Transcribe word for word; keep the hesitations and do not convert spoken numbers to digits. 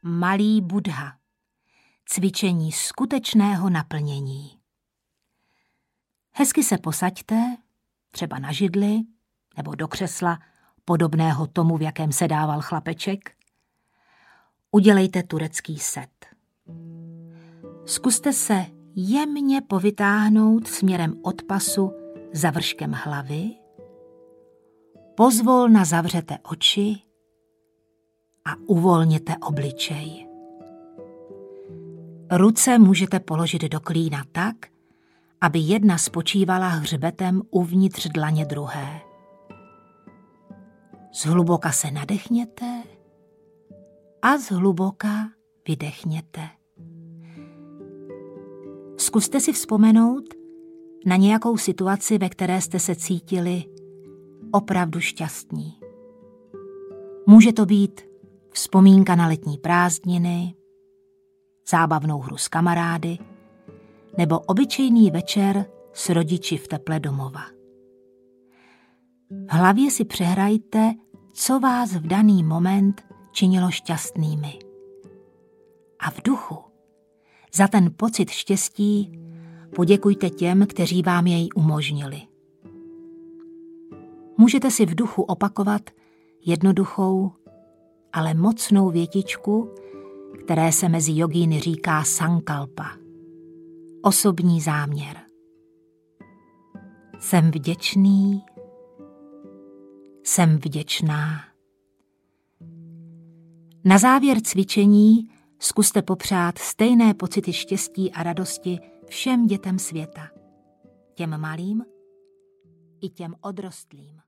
Malý Buddha. Cvičení skutečného naplnění. Hezky se posaďte, třeba na židli nebo do křesla, podobného tomu, v jakém se dával chlapeček. Udělejte turecký set. Zkuste se jemně povytáhnout směrem od pasu za vrškem hlavy, pozvolna zavřete oči a uvolněte obličej. Ruce můžete položit do klína tak, aby jedna spočívala hřbetem uvnitř dlaně druhé. Zhluboka se nadechněte a zhluboka vydechněte. Zkuste si vzpomenout na nějakou situaci, ve které jste se cítili opravdu šťastní. Může to být vzpomínka na letní prázdniny, zábavnou hru s kamarády nebo obyčejný večer s rodiči v teple domova. V hlavě si přehrajte, co vás v daný moment činilo šťastnými. A v duchu za ten pocit štěstí poděkujte těm, kteří vám jej umožnili. Můžete si v duchu opakovat jednoduchou, ale mocnou větičku, které se mezi jogíny říká sankalpa, osobní záměr. Jsem vděčný, jsem vděčná. Na závěr cvičení zkuste popřát stejné pocity štěstí a radosti všem dětem světa, těm malým i těm odrostlým.